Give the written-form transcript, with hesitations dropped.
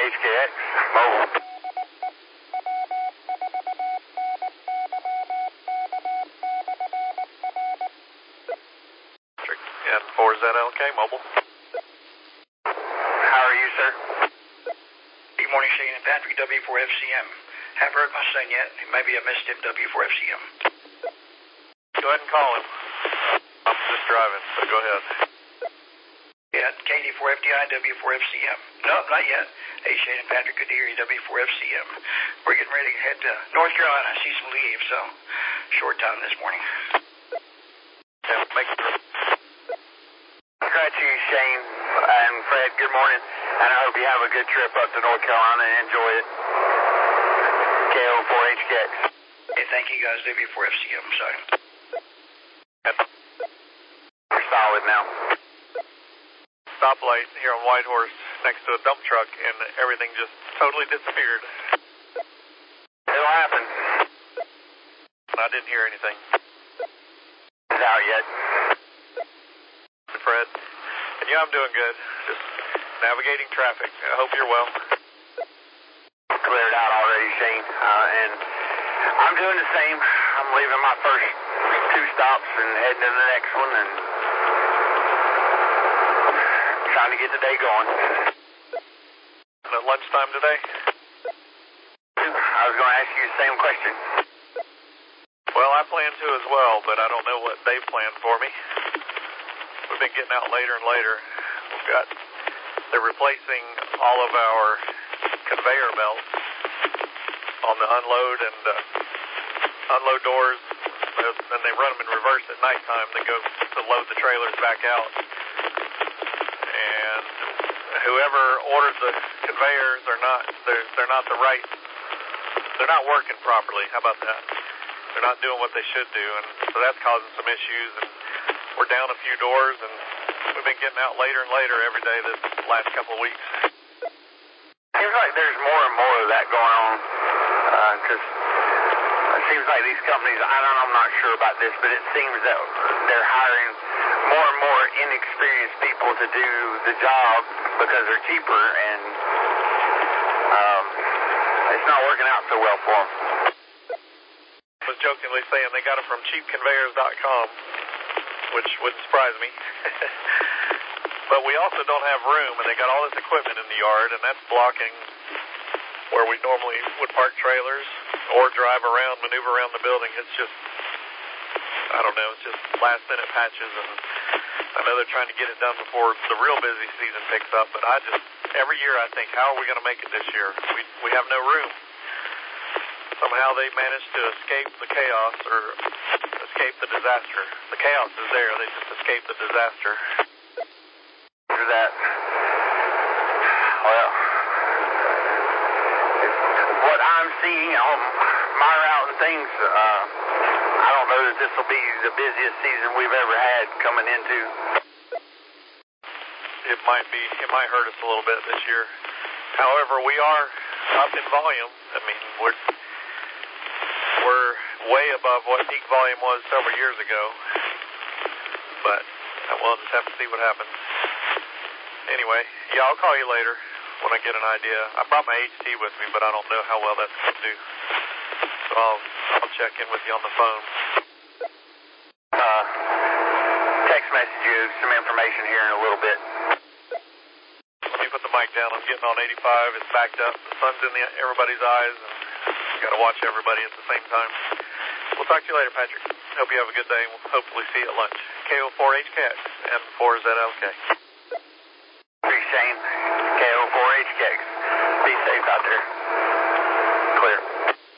KO4HKX, mobile. And 4ZLK, mobile. How are you, sir? Good morning, Shane and Patrick, W4FCM. Haven't heard my son yet. Maybe I missed him, W4FCM. Go ahead and call him. I'm just driving, so go ahead. Yeah, KD4FDI, W4FCM. No, not yet. Hey, Shane and Patrick, good to hear you, W4FCM. We're getting ready to head to North Carolina. I see some leaves, so short time this morning. Yeah, make it. Congrats to you, Shane and Fred. Good morning, and I hope you have a good trip up to North Carolina and enjoy it. KO4HKX. Hey, thank you guys, W4FCM. Sorry. You're solid now. Stoplight here on Whitehorse next to a dump truck, and everything just totally disappeared. It'll happen. I didn't hear anything. It's out yet. Fred. And yeah, I'm doing good. Just navigating traffic. I hope you're well. Cleared out already, Shane. And I'm doing the same. I'm leaving my first 2 stops and heading to the next one and trying to get the day going. And at lunchtime today? I was going to ask you the same question. Well, I plan to as well, but I don't know what they've planned for me. We've been getting out later and later. They're replacing all of our conveyor belts on the unload and unload doors, and they run them in reverse at nighttime. They go to load the trailers back out. And whoever ordered the conveyors are not, they're not the right, they're not working properly. How about that? They're not doing what they should do, and so that's causing some issues, and we're down a few doors, and we've been getting out later and later every day this last couple of weeks. Seems like there's more and more of that going on, because it seems like these companies, I'm not sure about this, but it seems that they're hiring more and more inexperienced people to do the job because they're cheaper, and it's not working out so well for them. I was jokingly saying they got it from cheapconveyors.com, which wouldn't surprise me. But we also don't have room, and they got all this equipment in the yard, and that's blocking where we normally would park trailers or drive around, maneuver around the building. It's just, I don't know, it's just last-minute patches, and I know they're trying to get it done before the real busy season picks up, but every year I think, how are we going to make it this year? We have no room. Somehow they managed to escape the chaos or escape the disaster. The chaos is there, they just escaped the disaster. After that, well, what I'm seeing on my route and things, I don't know that this will be the busiest season we've ever had coming into. It might hurt us a little bit this year. However, we are up in volume. I mean, we're way above what peak volume was several years ago. But we'll just have to see what happens. Anyway, yeah, I'll call you later when I get an idea. I brought my HT with me, but I don't know how well that's going to do. So I'll check in with you on the phone. Text message you some information here in a little bit. Let me put the mic down. I'm getting on 85. It's backed up. The sun's in everybody's eyes, and got to watch everybody at the same time. We'll talk to you later, Patrick. Hope you have a good day, and we'll hopefully see you at lunch. KO4HKX and 4ZLK. Shane, KO4HKX. Be safe out there. Clear.